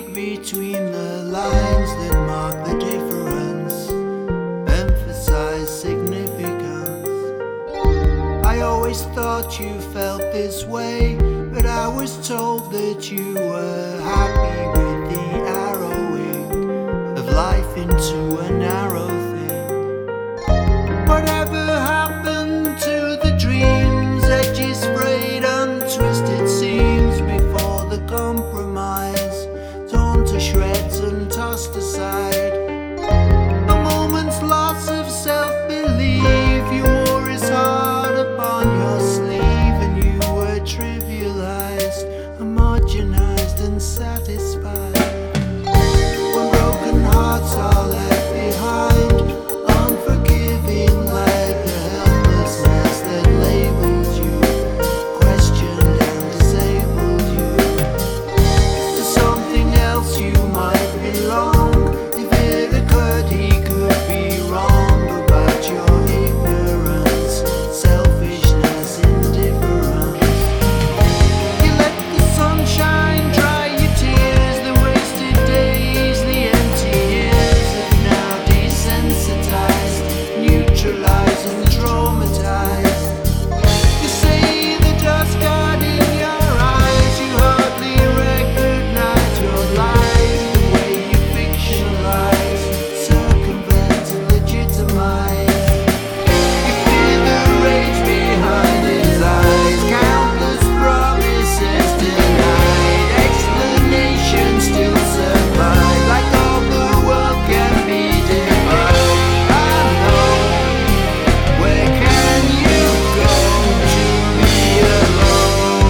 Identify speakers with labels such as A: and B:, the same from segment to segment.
A: read between the lines that mark the difference, emphasize significance. I always thought you felt this way, but I was told that you were happy with the arrowing of life into a narrow thing. Whatever happened to the dreams, edges frayed, untwisted seams before the compromise, torn to shreds and tossed aside. A moment's loss of self-belief, you wore his heart upon your sleeve, and you were trivialized, homogenized and satisfied. When broken hearts are left behind, unforgiving like the helplessness that labeled you, questioned and disabled you. To something else you might belong. If it occurred he could be wrong about your ignorance, selfishness, indifference. You let the sunshine dry your tears, the wasted days, the empty years have now desensitized, neutralized and traumatized. You say the dust got in your eyes, you hardly recognize your lies, the way you fictionalize, circumvent and legitimize. You feel the rage behind his eyes, countless promises denied, explanations still survive, like all the world can be defied. I know, where can you go to be alone?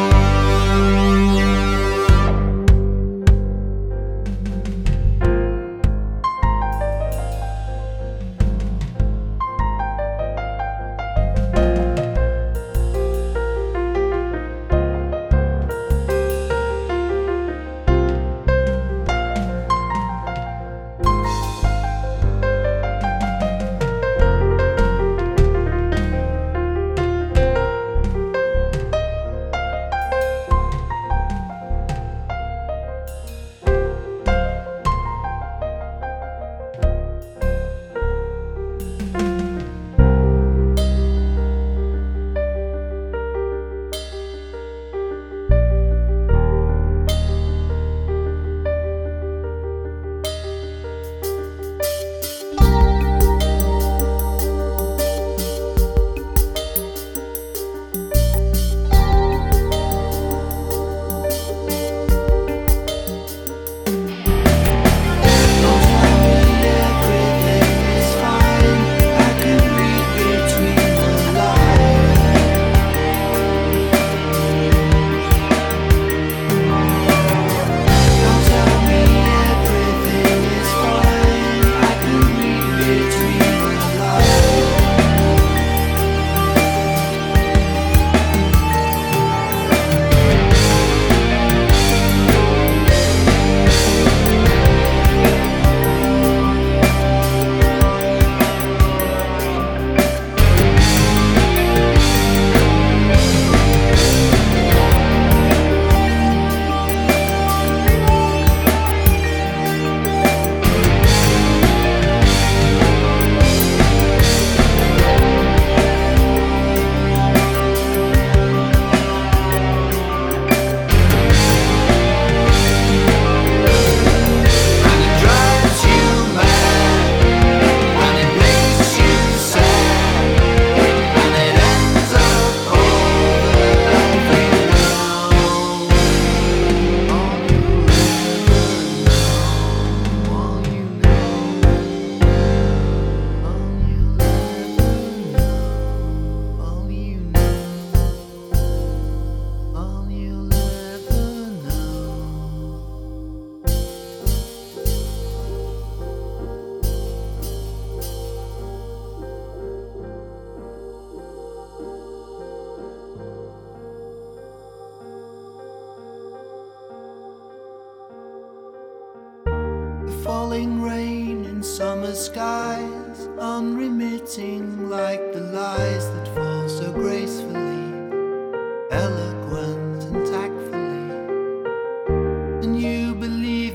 A: Falling rain in summer skies, unremitting like the lies that fall so gracefully, eloquent and tactfully. And you believe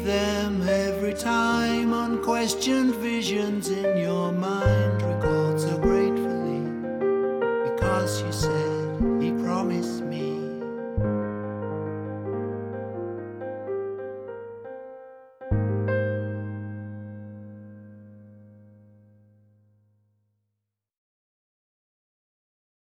A: unquestioned visions in your mind recall.